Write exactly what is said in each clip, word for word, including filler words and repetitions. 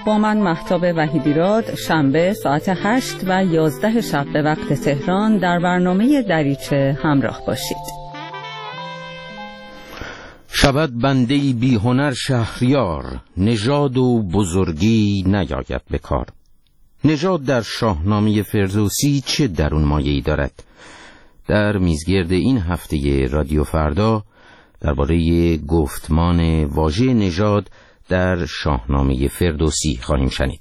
با من مهتاب وحیدیراد شنبه ساعت هشت و یازده شب به وقت تهران در برنامه دریچه همراه باشید. شود بنده‌ای بی هنر شهریار، نژاد و بزرگی نیاید به کار. نژاد در شاهنامه فردوسی چه درون مایه‌ای دارد؟ در میزگرد این هفته رادیو فردا درباره گفتمان واژه نژاد در شاهنامه فردوسی خواهیم شنید.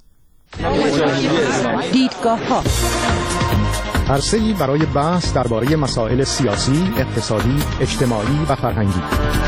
دیدگاه‌ها عرصه‌ای برای بحث درباره مسائل سیاسی، اقتصادی، اجتماعی و فرهنگی.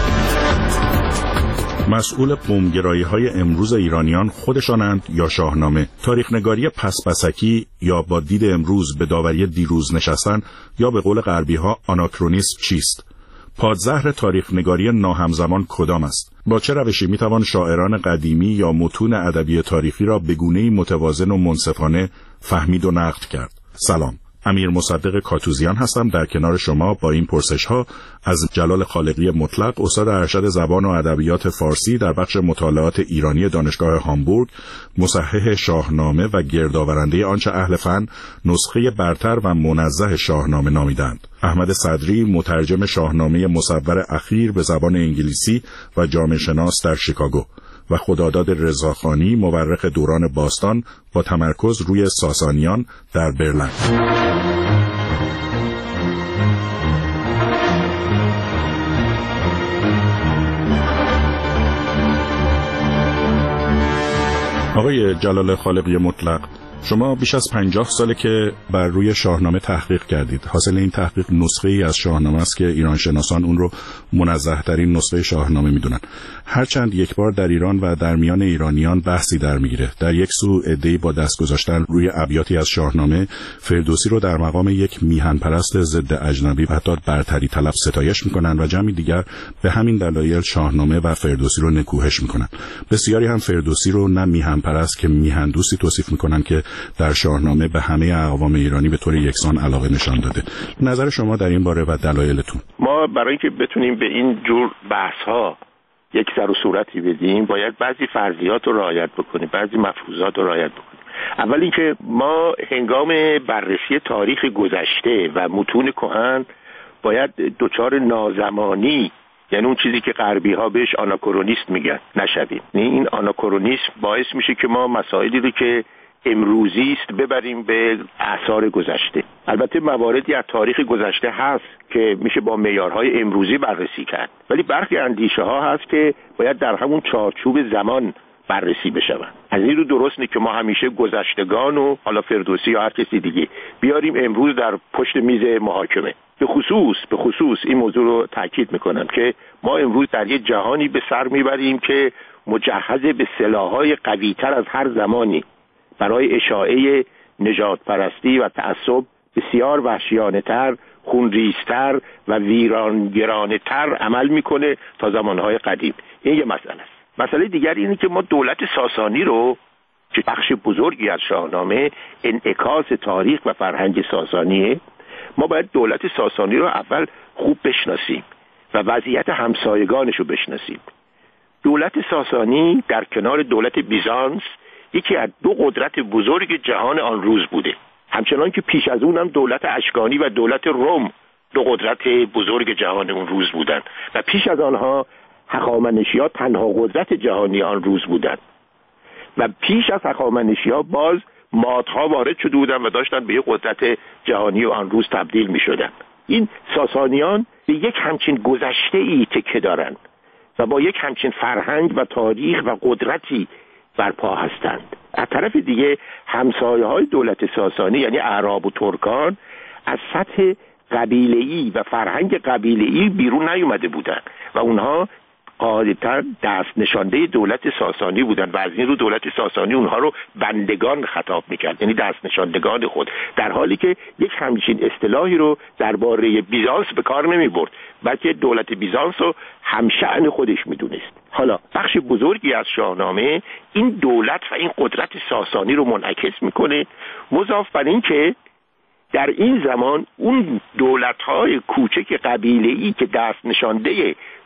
مسئول قوم‌گرایی‌های امروز ایرانیان خودشانند یا شاهنامه؟ تاریخ نگاری پس پسکی یا با دید امروز به داوری دیروز نشستن یا به قول غربی‌ها آناکرونیسم چیست؟ پادزهر تاریخ نگاری ناهمزمان کدام است؟ با چه روشی میتوان شاعران قدیمی یا متون ادبی تاریخی را به گونه‌ای متوازن و منصفانه فهمید و نقد کرد؟ سلام، امیر مصدق کاتوزیان هستم در کنار شما با این پرسش‌ها از جلال خالقی مطلق، استاد ارشد زبان و ادبیات فارسی در بخش مطالعات ایرانی دانشگاه هامبورگ، مصحح شاهنامه و گردآورنده آنچه اهل فن نسخه برتر و منزه شاهنامه نامیدند. احمد صدری، مترجم شاهنامه مصور اخیر به زبان انگلیسی و جامعه شناس در شیکاگو، و خداداد رضاخانی، مورخ دوران باستان با تمرکز روی ساسانیان در برلین. آقای جلال خالقی مطلق، شما بیش از پنجاه ساله که بر روی شاهنامه تحقیق کردید. حاصل این تحقیق نسخه ای از شاهنامه است که ایران شناسان اون رو منزه ترین نسخه شاهنامه میدونن. هرچند یک بار در ایران و در میان ایرانیان بحثی در میگیره. در یک سو عده‌ای با دست گذاشتن روی ابیاتی از شاهنامه فردوسی رو در مقام یک میهن پرست ضد اجنبی و حتی برتری طلب ستایش میکنن و جمعی دیگر به همین دلایل شاهنامه و فردوسی رو نکوهش میکنن. بسیاری هم فردوسی رو نه میهن پرست که میهن دوستی توصیف میکنن که در شاهنامه به همه اقوام ایرانی به طور یکسان علاقه نشان داده. نظر شما در این باره و دلایلتون؟ ما برای اینکه بتونیم به این جور بحث‌ها یک سر و صورتی بدیم باید بعضی فرضیات رو رعایت بکنیم، بعضی مفروضات رو رعایت بکنیم. اول اینکه ما هنگام بررسی تاریخ گذشته و متون کهن باید دچار نازمانی، یعنی اون چیزی که غربی‌ها بهش آناکرونیسم میگن، نشویم. این آناکرونیسم باعث میشه که ما مسائلی رو که امروزی است ببریم به آثار گذشته. البته مواردی از تاریخ گذشته هست که میشه با معیارهای امروزی بررسی کرد، ولی برخی اندیشه ها هست که باید در همون چارچوب زمان بررسی بشوند. از این رو درست نیست که ما همیشه گذشتگان و حالا فردوسی یا هر کسی دیگه بیاریم امروز در پشت میز محاکمه. به خصوص به خصوص این موضوع رو تاکید میکنم که ما امروز در یک جهانی به سر میبریم که مجهز به سلاح‌های قوی‌تر از هر زمانی برای اشاعه نژاد پرستی و تعصب بسیار وحشیانه‌تر، خونریزتر و ویرانگرانه‌تر عمل میکنه تا زمانهای قدیم. این یه مسئله است. مسئله دیگر اینه که ما دولت ساسانی رو که بخش بزرگی از شاهنامه انعکاس تاریخ و فرهنگ ساسانیه، ما باید دولت ساسانی رو اول خوب بشناسیم و وضعیت همسایگانش رو بشناسیم. دولت ساسانی در کنار دولت بیزانس یکی از دو قدرت بزرگ جهان آن روز بوده، همچنان که پیش از اونم دولت اشکانی و دولت روم دو قدرت بزرگ جهان اون روز بودند و پیش از آنها هخامنشی‌ها تنها قدرت جهانی آن روز بودند و پیش از هخامنشی‌ها باز مادها وارد شده بودند و داشتن به یک قدرت جهانی آن روز تبدیل می‌شدند. این ساسانیان به یک همچین گذشته‌ای تکیه دارند و با یک همچین فرهنگ و تاریخ و قدرتی برپا هستند. از طرف دیگه همسایه‌های دولت ساسانی یعنی اعراب و ترکان از سطح قبیله‌ای و فرهنگ قبیله‌ای بیرون نیومده بودند و اونها غالباً دست نشانده دولت ساسانی بودند و از این رو دولت ساسانی اونها رو بندگان خطاب میکرد، یعنی دست نشاندگان خود، در حالی که یک همچین اصطلاحی رو درباره بیزانس به کار نمیبرد بلکه دولت بیزانس رو همشأن خودش میدونست. حالا بخش بزرگی از شاهنامه این دولت و این قدرت ساسانی رو منعکس میکنه، مضاف بر این که در این زمان اون دولت‌های کوچک قبیله‌ای که دست نشانده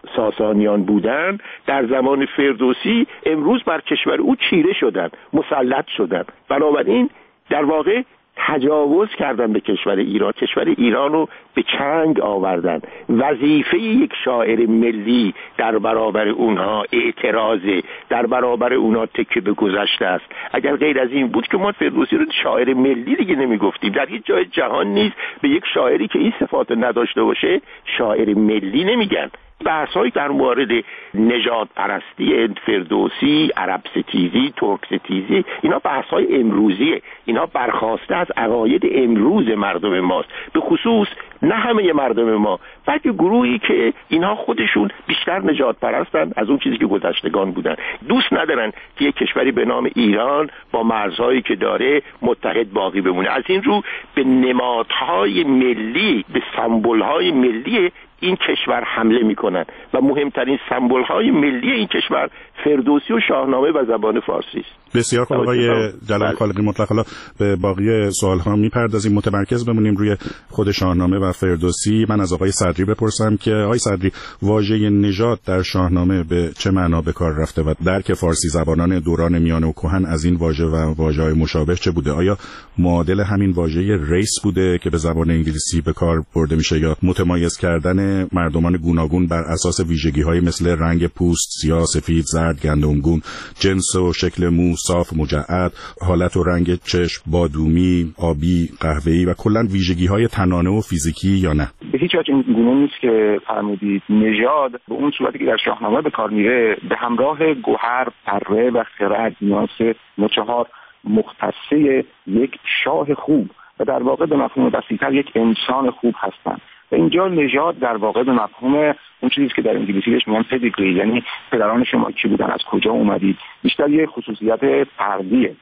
ساسانیان بودن در زمان فردوسی امروز بر کشور او چیره شدن، مسلط شدن. بنابراین در واقع تجاوز کردن به کشور ایران، کشور ایران رو به چنگ آوردن. وظیفه یک شاعر ملی در برابر اونها اعتراضه، در برابر اونها تکیه به گذشته است. اگر غیر از این بود که ما فردوسی رو شاعر ملی دیگه نمی گفتیم. در هیچ جای جهان نیست به یک شاعری که این صفات نداشته باشه شاعر ملی نمیگن. بحث‌هایی در مورد نژاد پرستی فردوسی، عرب ستیزی، ترک ستیزی، اینا بحث‌های امروزیه. اینا برخواسته از عقاید امروز مردم ماست، به خصوص نه همه مردم ما، بلکه گروهی که اینها خودشون بیشتر نژاد پرستن از اون چیزی که گذشتگان بودن. دوست ندارن که یک کشوری به نام ایران با مرزهایی که داره متحد باقی بمونه. از این رو به نمادهای ملی، به سمبول‌های ملی این کشور حمله میکنن و مهمترین سمبول‌های ملی این کشور فردوسی و شاهنامه و زبان فارسی است. بسیار خوب آقای جلال خالقی مطلق. حالا به باقی سوال‌ها میپردازیم، متمرکز بمونیم روی خود شاهنامه و فردوسی. من از آقای صدری بپرسم که آقای صدری، واژه نژاد در شاهنامه به چه معنا به کار رفته و درک فارسی زبانان دوران میانه و کهن از این واژه و واژه‌های مشابه چه بوده؟ آیا معادل همین واژه ریس بوده که به زبان انگلیسی به کار برده میشه یا متمایز کردن مردمان گوناگون بر اساس ویژگی‌های مثل رنگ پوست، سیاه، سفید، زرد، گندمگون، جنس و شکل مو، صاف، مجعد، حالت و رنگ چشم، بادومی، آبی، قهوه‌ای و کلاً ویژگی‌های تنانه و فیزیکی یا نه؟ به هیچ وجه این گونه نیست که فرمودید. نژاد به اون صورتی که در شاهنامه به کار میره به همراه گوهر، پره و خرد، نیاز چهار مختصه یک شاه خوب و در واقع به مفهوم وسیع‌تر یک انسان خوب هستند. و اینجا نژاد در واقع به مفهوم اون چیزی که در انگلیسی بهش میگن پدیگری، یعنی پدران شما کی بودن، از کجا اومدید، بیشتر یه خصوصیت فردیه.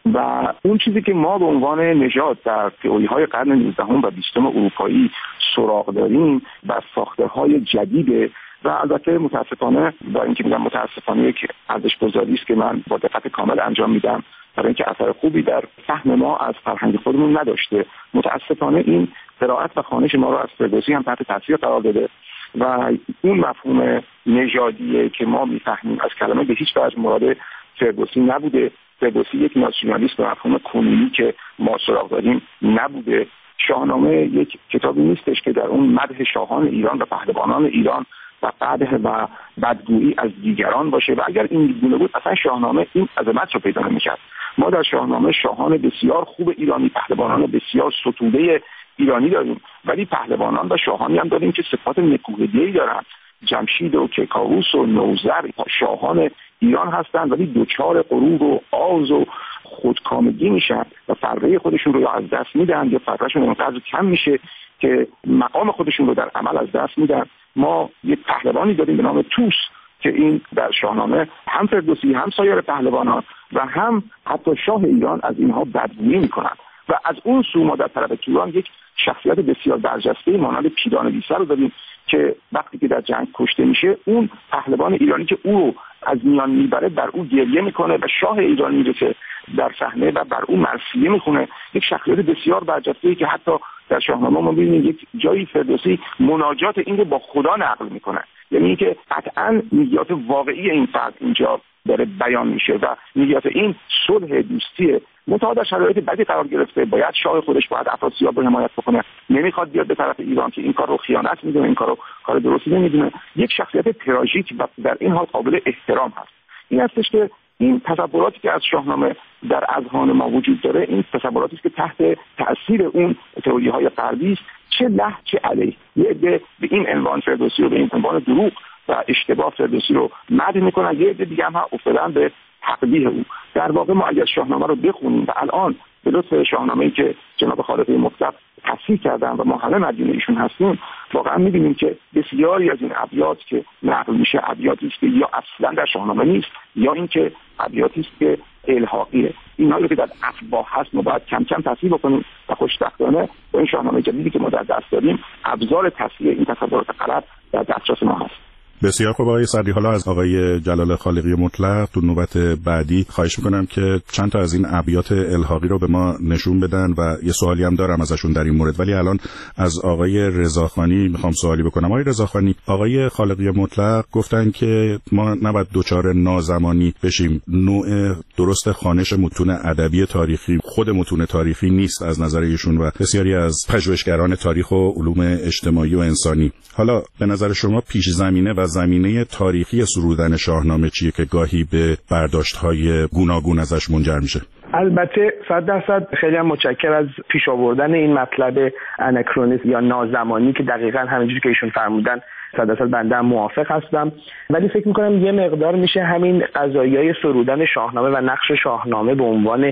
و اون چیزی که ما به عنوان نژاد در تئوری‌های قرن نوزدهم و بیستم اروپایی سراغ داریم و ساخته‌های جدیده و البته متاسفانه با اینکه میگم متاسفانه یک ارزش گذاری است که من با دقت کامل انجام میدم برای اینکه اثر خوبی در فهم ما از فرهنگ خودمون نداشته. متاسفانه این قرائت و خوانش ما رو از فردوسی هم تحت تاثیر قرار داده و اون مفهوم نژادیه که ما میفهمیم از کلمه به هیچ وجه مراد فردوسی نبوده. فردوسی یک ناسیونالیست به مفهوم کنونی که ما سراغ داریم نبوده. شاهنامه یک کتابی نیستش که در اون مدح شاهان ایران و پهلوانان ایران و قدح و بدگویی از دیگران باشه و اگر این گونه بود اصلا شاهنامه این عظمت رو پیدا نمی‌کرد. ما در شاهنامه شاهان بسیار خوب ایرانی، پهلوانان بسیار ستوده ایرانی داریم، ولی پهلوانان و شاهانی هم داریم که صفات نکوهگی دارن. جمشید و کیکاووس و نوذر شاهان ایران هستند ولی دوچار غرور و آز و خودکامگی میشن و فرقه خودشون رو یا از دست میدن یا فرقهشون اونقدر کم میشه که مقام خودشون رو در عمل از دست میدن. ما یک پهلوانی داریم به نام توس که این در شاهنامه هم فردوسی هم سایر پهلوانان و هم حتی شاه ایران از اینها بدگویی میکنن و از اون سو ما در طرف توران یک شخصیت بسیار برجسته مانند پیران ویسه رو داریم که وقتی که در جنگ کشته میشه اون پهلوان ایرانی که او رو از میان میبره بر او گریه میکنه و شاه ایران میرسه در صحنه و بر او مرثیه میخونه. یک شخصیت بسیار برجسته که حتی در شاهنامه ما میبینیم یک جایی فردوسی مناجات این رو با خدا نقل میکنه، یعنی اینکه قطعا نیت واقعی این فرد اینجا داره بیان میشه و نیت این صلح دوستیه. منتها در شرایط بدی قرار گرفته، باید شاه خودش باید افراسیاب رو حمایت بکنه، نمیخواد بیاد به طرف ایران که این کار رو خیانت میدونه، این کار رو کار درستی نمیدونه. یک شخصیت تراژیک و در این حال قابل احترام هست. این هستش که این تصوراتی که از شاهنامه در اذهان ما وجود داره این تصوراتی است که تحت تأثیر اون تئوری‌های غربی است، چه له چه علیه. یه عده به این عنوان فردوسی رو به این عنوان دروغ و اشتباه فردوسی رو مدح میکنن، یه عده دیگه هم افتادن به تقبیح او. در واقع ما اگر شاهنامه رو بخونیم و الان به لطف شاهنامه‌ای که جناب خالقی مطلق تصحیح کردن و ما همه مدیون ایشون هستیم، واقعا می‌بینیم که بسیاری از این ابیات که نقل میشه ابیاتی است که یا اصلا در شاهنامه نیست یا اینکه ابیاتی است که الحاقیه. اینایی که در افواه هست ما باید کم کم تصحیح بکنیم و خوشبختانه با این شاهنامه جدیدی که ما در دست داریم ابزار تصحیح این تصورات غلط در دسترس ما هست. بسیار خوب آقای صدری. حالا از آقای جلال خالقی مطلق تو نوبت بعدی خواهش میکنم که چند تا از این ابیات الحاقی رو به ما نشون بدن و یه سوالی هم دارم ازشون در این مورد، ولی الان از آقای رضاخانی میخوام سوالی بکنم. آقای رضاخانی، آقای خالقی مطلق گفتن که ما نباید دوچار نازمانی بشیم. نوع درست خوانش متون ادبی تاریخی خود متون تاریخی نیست از نظر ایشون و بسیاری از پژوهشگران تاریخ و علوم اجتماعی و انسانی. حالا به نظر شما پیش زمینه و زمینه تاریخی سرودن شاهنامه چیه که گاهی به برداشت‌های گوناگون ازش منجر میشه؟ البته صد درصد خیلی هم متشکر از پیش آوردن این مطلب اناکرونیسم یا نازمانی که دقیقاً همینجوری که ایشون فرمودن صد درصد بنده هم موافق هستم، ولی فکر میکنم یه مقدار میشه همین قضایای سرودن شاهنامه و نقش شاهنامه به عنوان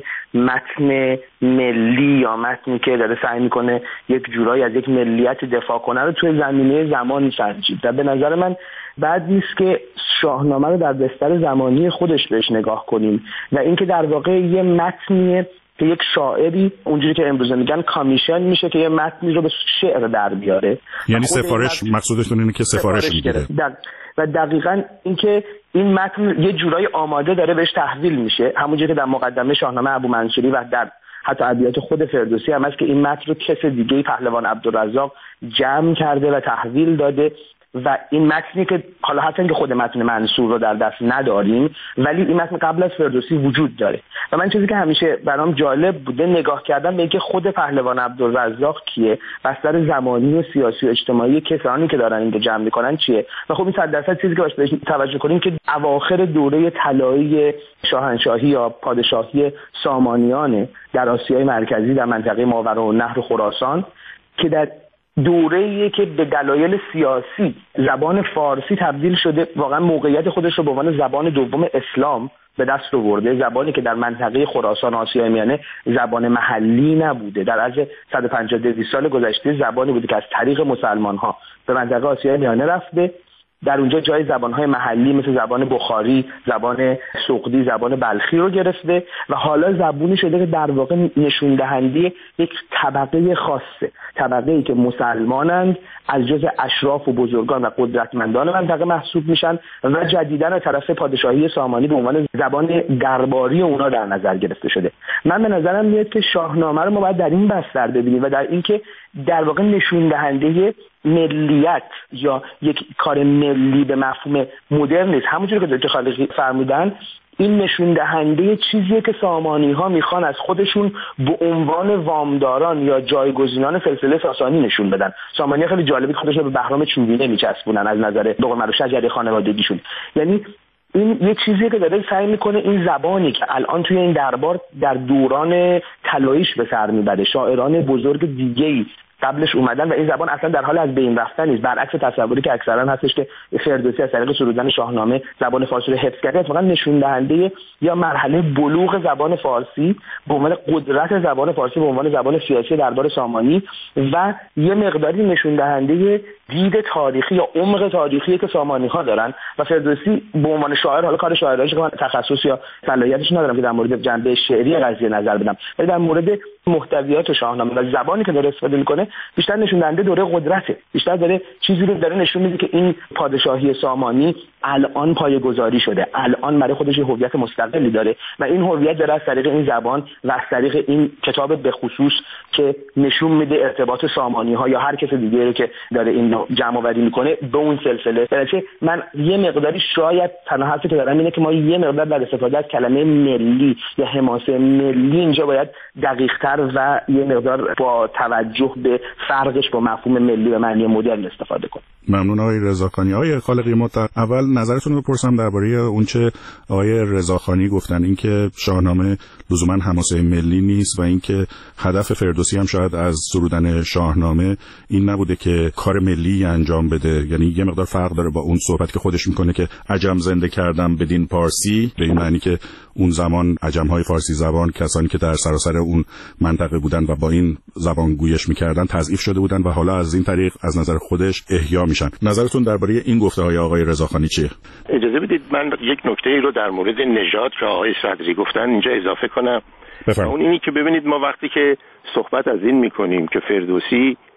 متن ملی یا متنی که داره سعی میکنه یک جورایی از یک ملیت دفاع کنه رو توی زمینه زمانی سنجید و به نظر من بعد نیست که شاهنامه رو در بستر زمانی خودش بهش نگاه کنیم و اینکه در واقع یه متنیه که یک شاعری اونجوری که امروزه میگن کامیشن میشه که یه متنی رو به شعر در بیاره، یعنی سفارش. مقصودتون اینه که سفارش میگیره و دقیقاً اینکه این متن یه جورایی آماده داره بهش تحویل میشه، همونجوری که در مقدمه شاهنامه ابو منصوری و در حتی ابیات خود فردوسی هم هست که این متن رو کس دیگه پهلوان عبدالرزاق جمع کرده و تحویل داده و این متنی که حالا حتی اینکه خود متن منصور رو در دست نداریم ولی این متن قبل از فردوسی وجود داره و من چیزی که همیشه برام جالب بوده نگاه کردن به اینکه خود پهلوان عبدالرزاق کیه، بستر زمانی و سیاسی و اجتماعی کسانی که دارن اینو جمع میکنن چیه و خب این صد درصد چیزی که باید بهش توجه کنیم که اواخر دوره طلایی شاهنشاهی یا پادشاهی سامانیان در آسیای مرکزی در منطقه ماوراءالنهر و خراسان که در دوره‌ایه که به دلایل سیاسی زبان فارسی تبدیل شده، واقعا موقعیت خودش رو به عنوان زبان دوم اسلام به دست آورده، زبانی که در منطقه خراسان آسیای میانه زبان محلی نبوده، در عرض صد و پنجاه دویست سال گذشته زبانی بوده که از طریق مسلمان‌ها به منطقه آسیای میانه رفته، در اونجا جای زبان‌های محلی مثل زبان بخاری، زبان سقدی، زبان بلخی رو گرفته و حالا زبونی شده که در واقع نشون دهنده یک طبقه خاصه، طبقه‌ای که مسلمانند، از جزء اشراف و بزرگان و قدرتمندان منطقه محسوب میشن و جدیداً از طرف پادشاهی سامانی به عنوان زبان درباری اونا در نظر گرفته شده. من به نظرم میاد که شاهنامه رو ما باید در این بستر ببینیم و در اینکه در واقع نشون دهنده ملیت یا یک کار ملی به مفهوم مدرن نیست، همونجوری که دکتر خالقی فرمودن این نشون دهنده چیزیه که سامانی ها میخوان از خودشون به عنوان وامداران یا جایگزینان سلسله ساسانی نشون بدن. سامانی ها خیلی جالبه که خودشون به بهرام چوبینه میچسبونن از نظر به قول معروف شجره خانوادگیشون، یعنی این یه چیزیه که داره سعی میکنه این زبانی که الان توی این دربار در دوران طلاییش به سر میبره، شاعران بزرگ دیگه‌ای قبلش اومدن و این زبان اصلا در حال از بین رفتن نیست، برعکس تصوری که اکثرا هستش که فردوسی از طریق سرودن شاهنامه زبان فارسی رو حفظ کرده، واقعا نشون دهنده یا مرحله بلوغ زبان فارسی به عنوان قدرت زبان فارسی به عنوان زبان سیاسی دربار سامانی و یه مقداری نشون دهنده دید تاریخی یا عمق تاریخی که سامانی ها دارن و فردوسی به عنوان شاعر، حالا کار شاعرانش که من تخصص یا صلاحیتش ندارم که در مورد جنبه شعری قضیه نظر بدم، ولی در مورد محتویات شاهنامه و زبانی که داره استفاده میکنه بیشتر نشون دهنده دوره قدرته، بیشتر داره چیزی رو داره نشون میده که این پادشاهی سامانی الان پایه‌گذاری شده، الان برای خودش هویت مستقلی داره و این هویت داره از طریق این زبان و از طریق این کتاب به خصوص که نشون میده ارتباط سامانی ها یا هر کس دیگه رو که داره این جمع آوری میکنه به اون سلسله. درنچه من یه مقداری شاید تنها حرفی که دارم اینه که ما یه مقدار در استفاده از کلمه ملی یا حماسه ملی اینجا باید دقیق‌تر و یه مقدار با توجه به فرقش با مفهوم ملی و معنی مدرن استفاده کنیم. ممنون آقای رضاخانی. آقای خالقی مطلق، اول نظرتون رو بپرسم درباره اونچه آقای رضاخانی گفتن، اینکه شاهنامه لزوما حماسه ملی نیست و اینکه هدف فردوسی هم شاید از سرودن شاهنامه این نبوده که کار ملی انجام بده، یعنی یه مقدار فرق داره با اون صحبت که خودش میکنه که عجم زنده کردم بدین پارسی، به این معنی که اون زمان عجم‌های فارسی زبان، کسانی که در سراسر اون منطقه بودن و با این زبان گویش میکردن تضعیف شده بودن و حالا از این طریق از نظر خودش احیا میشن. نظرتون درباره این گفته‌های آقای رضاخانی چیه؟ اجازه بدید من یک نکته رو در مورد نژاد که آقای صدری گفتن اینجا اضافه کنم. اون اینی که ببینید ما وقتی که صحبت از این میکنیم که فردوسی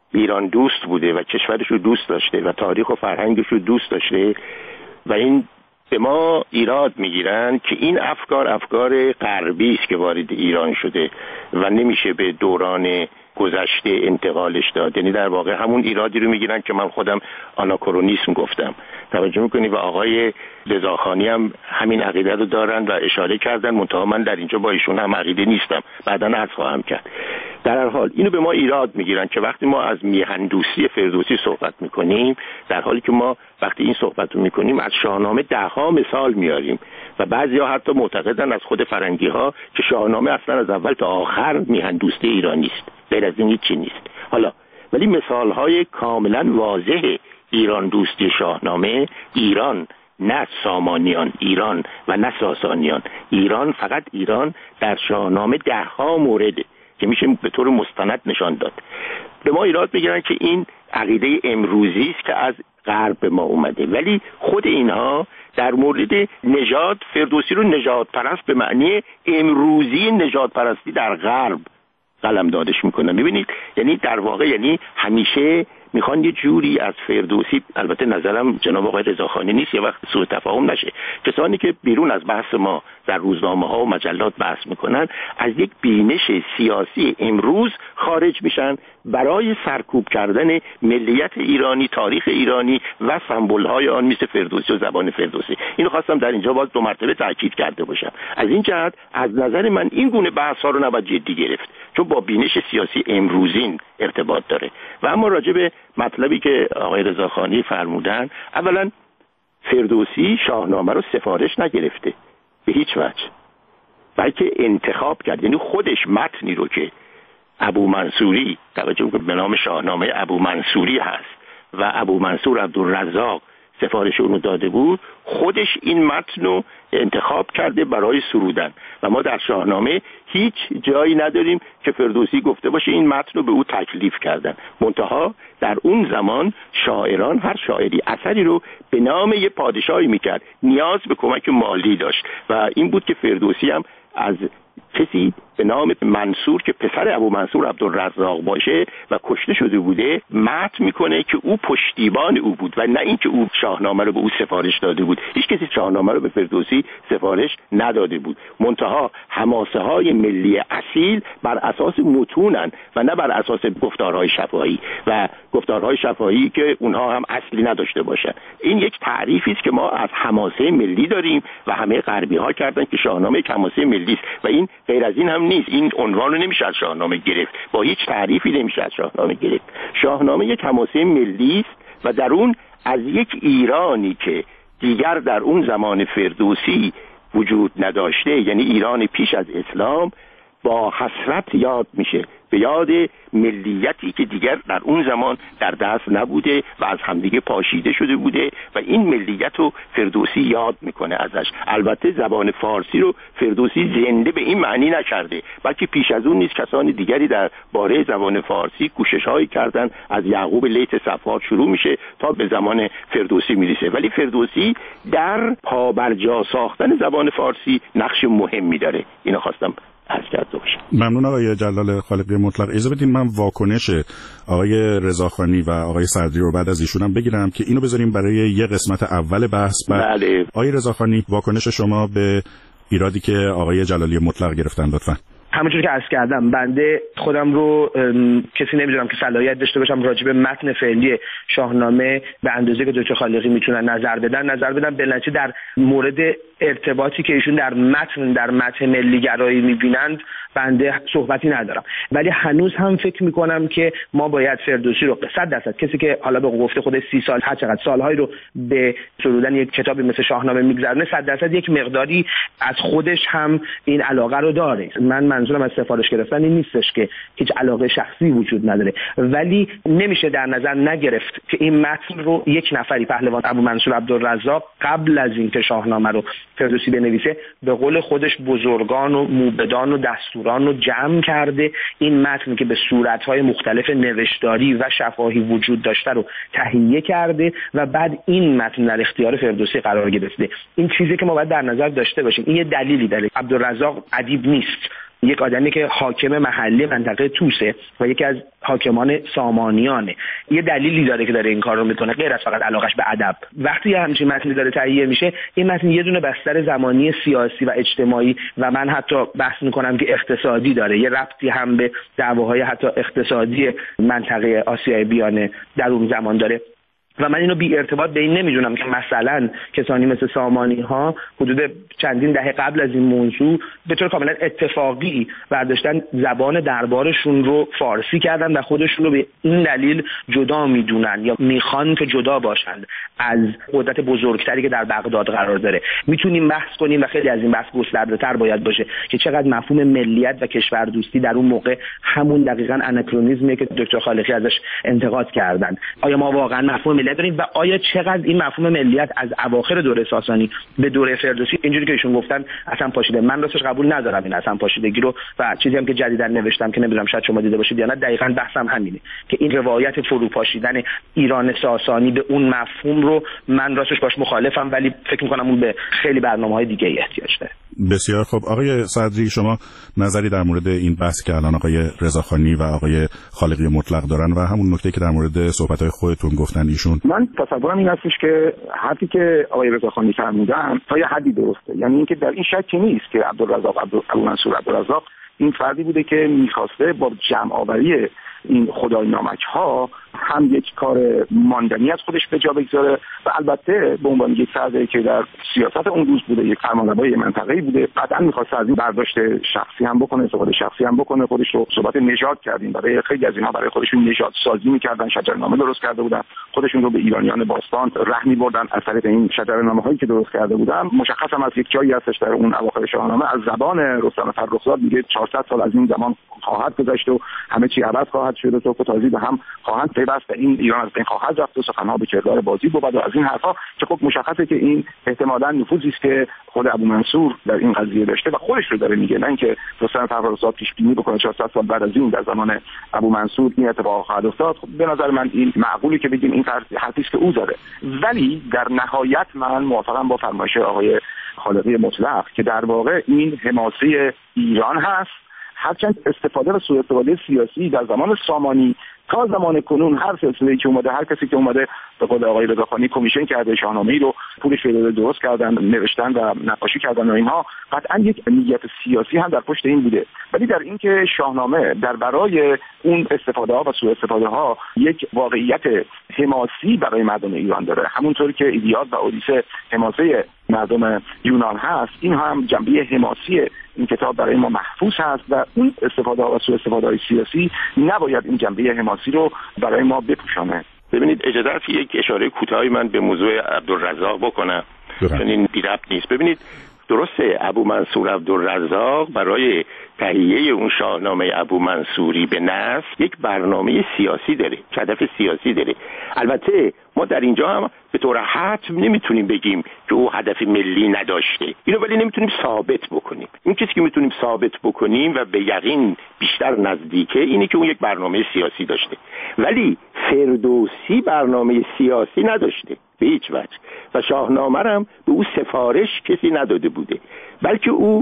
ایران دوست بوده و کشورش رو دوست داشته و تاریخ و فرهنگش رو دوست داشته و این به ما ایراد میگیرن که این افکار افکار غربی است که وارد ایران شده و نمیشه به دوران گذشته انتقالش داد. یعنی در واقع همون ایرادی رو میگیرن که من خودم آناکرونیسم گفتم. توجه میکنی و آقای رضاخانی هم همین عقیده رو دارن و اشاره کردن، منتها من در اینجا با ایشون هم عقیده نیستم، بعداً عرض خواهم کرد. در هر حال اینو به ما ایراد میگیرن که وقتی ما از میهن دوستی فردوسی صحبت میکنیم، در حالی که ما وقتی این صحبت رو میکنیم از شاهنامه ده ها مثال میاریم و بعضیا حتی معتقدن از خود فرنگی ها که شاهنامه اصلا از اول تا آخر میهن دوستی ایرانی است، غیر از این هیچی نیست. حالا ولی مثال های کاملا واضح ایران دوستی شاهنامه، ایران نه سامانیان، ایران و نه ساسانیان، ایران، فقط ایران در شاهنامه ده ها مورده که میشه به طور مستند نشان داد. به ما ایراد میگیرن که این عقیده امروزی است که از غرب ما اومده، ولی خود اینها در مورد نژاد فردوسی رو نژاد پرست به معنی امروزی نژاد پرستی در غرب قلمدادش میکنن. ببینید یعنی در واقع یعنی همیشه میخوان یه جوری از فردوسی، البته نظرم جناب آقای رضاخانی نیست، یه وقت سوء تفاهم نشه، کسانی که بیرون از بحث ما در روزنامه ها و مجلات بحث میکنن از یک بینش سیاسی امروز خارج میشن برای سرکوب کردن ملیت ایرانی، تاریخ ایرانی و سمبل های آن مثل فردوسی و زبان فردوسی. اینو خواستم در اینجا باز دو مرتبه تاکید کرده باشم. از این جهت از نظر من این گونه بحث ها رو نباید جدی گرفت، چون با بینش سیاسی امروزین ارتباط داره. و اما راجع به مطلبی که آقای رضاخانی فرمودن، اولا فردوسی شاهنامه رو سفارش نگرفته به هیچ وجه، بلکه انتخاب کرد. یعنی خودش متنی رو که ابو منصوری، توجه کنید به نام شاهنامه ابو منصوری هست و ابو منصور عبدالرزاق سفارش اونو داده بود، خودش این متن رو انتخاب کرده برای سرودن و ما در شاهنامه هیچ جایی نداریم که فردوسی گفته باشه این متن رو به او تکلیف کردن. منتها در اون زمان شاعران، هر شاعری اثری رو به نام یه پادشاهی میکرد، نیاز به کمک مالی داشت و این بود که فردوسی هم از کسی به نام منصور که پسر ابو منصور عبدالرزاق باشه و کشته شده بوده متن میکنه که او پشتیبان او بود و نه اینکه او شاهنامه رو به او سفارش داده بود. هیچ کسی شاهنامه رو به فردوسی سفارش نداده بود، منتها حماسه های ملی اصیل بر اساس متونن و نه بر اساس گفتارهای شفاهی و گفتارهای شفاهی که اونها هم اصلی نداشته باشن. این یک تعریفی است که ما از حماسه ملی داریم و همه غربی ها کردن که شاهنامه یک حماسه ملی است و این غیر از این هم نیست. این عنوان رو نمیشه از شاهنامه گرفت، با هیچ تعریفی نمیشه از شاهنامه گرفت. شاهنامه یک حماسه ملی است و در اون از یک ایرانی که دیگر در اون زمان فردوسی وجود نداشته، یعنی ایران پیش از اسلام، با حسرت یاد میشه، به یاد ملیتی که دیگر در اون زمان در دست نبوده و از همدیگه پاشیده شده بوده و این ملیت رو فردوسی یاد میکنه ازش. البته زبان فارسی رو فردوسی زنده به این معنی نکرده، بلکه پیش از اون نیز کسان دیگری در باره زبان فارسی کوشش‌هایی کردن، از یعقوب لیث صفار شروع میشه تا به زمان فردوسی میرسه، ولی فردوسی در پابرجا ساختن زبان فارسی نقش مهمی داره. اینو خواستم عرض کرده باشم. ممنون آقای جلال خالقی مطلق. اجازه بدین من واکنش آقای رضاخانی و آقای صدری رو بعد از ایشون هم بگیرم که اینو بذاریم برای یه قسمت اول بحث. بعد بله. آقای رضاخانی واکنش شما به ایرادی که آقای جلالی مطلق گرفتن لطفاً. همونجوری که عرض کردم، بنده خودم رو کسی نمیدونم که صلاحیت داشته باشم راجع به متن فعلی شاهنامه به اندازه که دکتر خالقی میتونن نظر بدن نظر بدن به نتیجه در مورد ارتباطی که ایشون در متن در متن ملیگرایی میبینند بنده صحبتی ندارم، ولی هنوز هم فکر میکنم که ما باید فردوسی رو صد درصد، کسی که حالا به گفته خود سی سال هر چقدر سالهایی رو به سرودن یک کتابی مثل شاهنامه میگذرونه، صد درصد یک مقداری از خودش هم این علاقه رو داره. من منظورم از سفارش گرفتن این نیستش که هیچ علاقه شخصی وجود نداره، ولی نمیشه در نظر نگرفت که این متن رو یک نفری، پهلوان ابو منصور عبدالرزاق، قبل از اینکه شاهنامه رو فردوسی بنویسه به قول خودش بزرگان و موبدان و دستوران رو جمع کرده، این متن که به صورت‌های مختلف نوشتاری و شفاهی وجود داشته رو تهیه کرده و بعد این متن در اختیار فردوسی قرار گرفته. این چیزی که ما باید در نظر داشته باشیم. این یه دلیلی داره. عبدالرزاق ادیب نیست، یک آدمی که حاکم محلی منطقه توسه و یکی از حاکمان سامانیانه. یه دلیلی داره که داره این کار رو میکنه، غیر از فقط علاقش به ادب. وقتی همچین متنی داره تهیه میشه، این متن یه دونه بستر زمانی سیاسی و اجتماعی و من حتی بحث میکنم که اقتصادی داره، یه ربطی هم به دعواهای حتی اقتصادی منطقه آسیای بیانه در اون زمان داره. و من اینو بی ارتباط به این نمیدونم که مثلا کسانی مثل سامانی ها حدود چندین دهه قبل از این موضوع به طور کاملا اتفاقی برداشتن زبان دربارشون رو فارسی کردن و خودشون رو به این دلیل جدا میدونن یا میخوان که جدا باشند از قدرت بزرگتری که در بغداد قرار داره. میتونیم بحث کنیم و خیلی از این بحث گسترده‌تر باید باشه که چقدر مفهوم ملیت و کشوردوستی در اون موقع همون دقیقاً اناکرونیسمی که دکتر خالقی ازش انتقاد کردن. آیا ما واقعا مفهوم ملیت داریم و آیا چقدر این مفهوم ملیت از اواخر دوره ساسانی به دوره فردوسی اینجوری که ایشون گفتن اصلا پاشیده؟ من راستش قبول ندارم این اصلا پاشیدگی رو و چیزی هم که جدیدا نوشتم که نمیدونم شاید شما دیده باشید یا نه، دقیقاً بحثم همینه که این روایت فروپاشیدن ایران ساسانی به اون مفهوم رو من راستش باش مخالفم، ولی فکر می‌کنم اون به خیلی برنامه‌های دیگه احتیاج داره. بسیار خب آقای صدری، شما نظری در مورد این بحث که الان آقای رضاخانی و آقای خالقی مطلق دارن و همون نکته که در مورد صحبت‌های خودتون گفتن ایشون؟ من تصورم این هستش که حرفی که آقای رضاخانی فرمودن تا یه حدی درسته، یعنی اینکه در این شکی نیست که عبدالرزاق ابومنصور عبدالرزاق این فردی بوده که می‌خواسته با جمع آوری این خدای نامک ها هم یک کار ماندنی از خودش به جا بگذاره و البته به عنوان یک فردی که در سیاست اون روز بوده، یک فرمانروای منطقه‌ای بوده، قطعا می‌خواد از این برداشت شخصی هم بکنه، استفاده شخصی هم بکنه. خودش رو صحبت نژاد کردیم، برای خیلی از اینها برای خودشون نژاد سازی می‌کردن، شجره‌نامه درست کرده بودن، خودشون رو به ایرانیان باستان ره می‌بردن از طریق این شجره‌نامه‌هایی که درست کرده بودن. مشخص هم از یک جایی هستش در اون اواخر شاهنامه از زبان رستم فرخزاد میگه چهارصد سال از این زمان خواهد گذشت و همه چی عوض خواهد شد و تو تازی به هم خواهند پیوست، این ایران از بین خواهد رفت و سخنها به کردار بازی بود و از این حرفا که خب مشخصه که این احتمالاً نفوذی است که خود ابومنصور در این قضیه داشته و خودش رو داره میگه، نه اینکه رستم فرخزاد پیش بینی بکنه چهارصد سال بعد از این در زمان ابومنصور این اتفاق خواهد افتاد. خب به نظر من این معقولی که بگیم این حرفی است که او زده، ولی در نهایت من موافقم با فرمایش آقای خالقی مطلق که در واقع این حماسی ایران هست، هرچند استفاده و سوء استفاده سیاسی در زمان سامانی تا زمان کنون هر سلسله‌ای که اومده، هر کسی که اومده به قول آقای رضاخانی کمیشن کرده، شاهنامه‌ای رو پولش رو درست کردن، نوشتن و نقاشی کردن و اینها، قطعا یک نیت سیاسی هم در پشت این بوده. ولی در اینکه شاهنامه در برای اون استفاده ها و سوء استفاده ها یک واقعیت حماسی برای مردم ایران داره، همونطور که ایلیاد و اودیسه حماسه مردم یونان هست، این هم جنبه حماسی این کتاب برای ما محفوظ هست و اون استفاده ها و سوء استفاده های سیاسی نباید این جنبه حماسی رو برای ما بپوشانه. ببینید اجازه هست یک اشاره کوتاهی من به موضوع عبدالرزاق بکنم چون این بی ربط نیست. ببینید درسته ابومنصور عبدالرزاق برای تهیه اون شاهنامه ابومنصوری به نصر یک برنامه سیاسی داره، هدف سیاسی داره. البته ما در اینجا هم به طور حتم نمیتونیم بگیم که او هدف ملی نداشته، اینو ولی نمیتونیم ثابت بکنیم. این چیزی که میتونیم ثابت بکنیم و به یقین بیشتر نزدیکه اینه که اون یک برنامه سیاسی داشته، ولی فردوسی برنامه سیاسی نداشته به هیچ وجه و شاهنامه هم به او سفارش کسی نداده بوده، بلکه او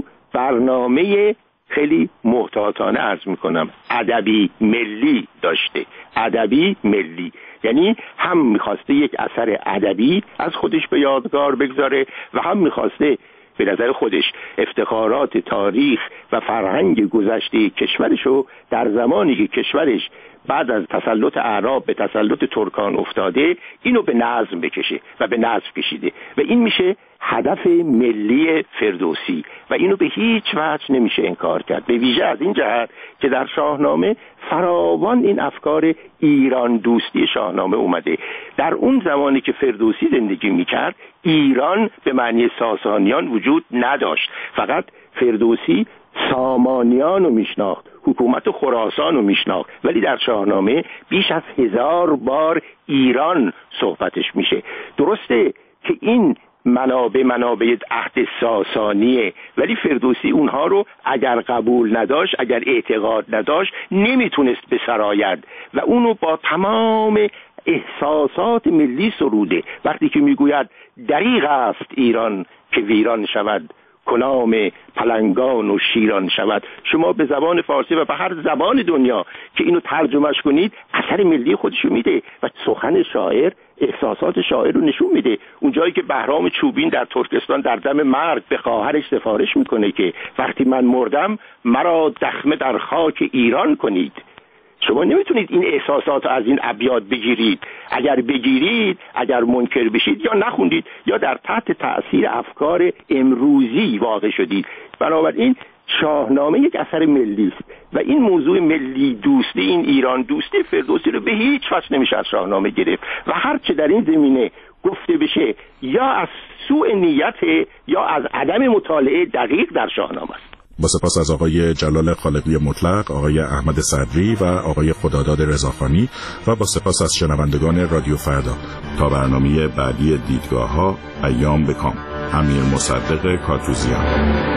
برنامه خیلی محتاطانه عرض میکنم ادبی ملی داشته. ادبی ملی یعنی هم میخواسته یک اثر ادبی از خودش به یادگار بگذاره و هم میخواسته به نظر خودش افتخارات تاریخ و فرهنگ گذشته کشورش رو در زمانی که کشورش بعد از تسلط اعراب به تسلط ترکان افتاده اینو به نظم بکشه و به نظم کشیده و این میشه هدف ملی فردوسی و اینو به هیچ وجه نمیشه انکار کرد، به ویژه از این جهت که در شاهنامه فراوان این افکار ایران دوستی شاهنامه اومده. در اون زمانی که فردوسی زندگی میکرد ایران به معنی ساسانیان وجود نداشت، فقط فردوسی سامانیان رو میشناخت، حکومت خراسان رو میشناخت، ولی در شاهنامه بیش از هزار بار ایران صحبتش میشه. درسته که این منابع منابع عهد ساسانیه، ولی فردوسی اونها رو اگر قبول نداشت، اگر اعتقاد نداشت، نمیتونست بسراید و اونو با تمام احساسات ملی سروده. وقتی که میگوید دریغ است ایران که ویران شود، کنام پلنگان و شیران شود. شما به زبان فارسی و به هر زبان دنیا که اینو ترجمهش کنید اثر ملی خودشو میده و سخن شاعر احساسات شاعر رو نشون میده. اون جایی که بهرام چوبین در ترکستان در دم مرگ به خواهرش سفارش میکنه که وقتی من مردم مرا دخمه در خاک ایران کنید، شما نمیتونید این احساسات از این ابیات بگیرید. اگر بگیرید، اگر منکر بشید یا نخوندید یا در تحت تأثیر افکار امروزی واقع شدید. بنابراین شاهنامه یک اثر ملی است و این موضوع ملی دوستی، این ایران دوستی فردوسی رو به هیچ وجه نمیشه از شاهنامه گرفت و هر چه در این زمینه گفته بشه یا از سوء نیت یا از عدم مطالعه دقیق در شاهنامه است. با سپاس از آقای جلال خالقی مطلق، آقای احمد صدری و آقای خداداد رضاخانی و با سپاس از شنوندگان رادیو فردا. تا برنامه بعدی دیدگاه‌ها، ایام بکام. امیر مصدق کاتوزیان.